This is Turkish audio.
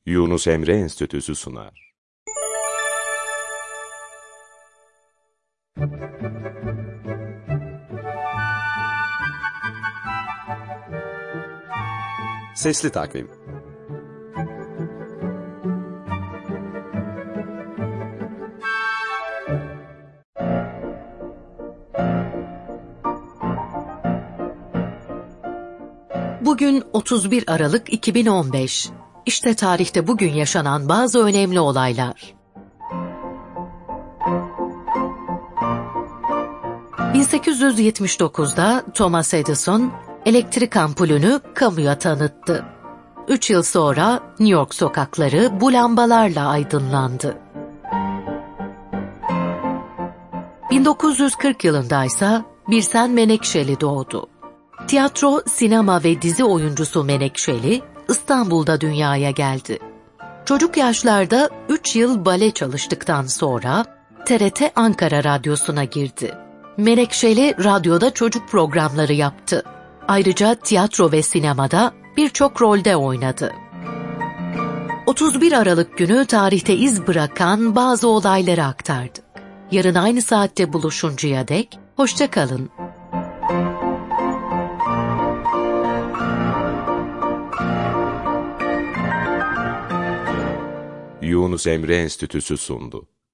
Yunus Emre Enstitüsü sunar. Sesli Takvim. Bugün 31 Aralık 2015. İşte tarihte bugün yaşanan bazı önemli olaylar. 1879'da Thomas Edison elektrik ampulünü kamuya tanıttı. 3 yıl sonra New York sokakları bu lambalarla aydınlandı. 1940 yılındaysa Birsen Menekşeli doğdu. Tiyatro, sinema ve dizi oyuncusu Menekşeli, İstanbul'da dünyaya geldi. Çocuk yaşlarda 3 yıl bale çalıştıktan sonra TRT Ankara Radyosu'na girdi. Menekşeli radyoda çocuk programları yaptı. Ayrıca tiyatro ve sinemada birçok rolde oynadı. 31 Aralık günü tarihte iz bırakan bazı olayları aktardık. Yarın aynı saatte buluşuncaya dek hoşça kalın. Yunus Emre Enstitüsü sundu.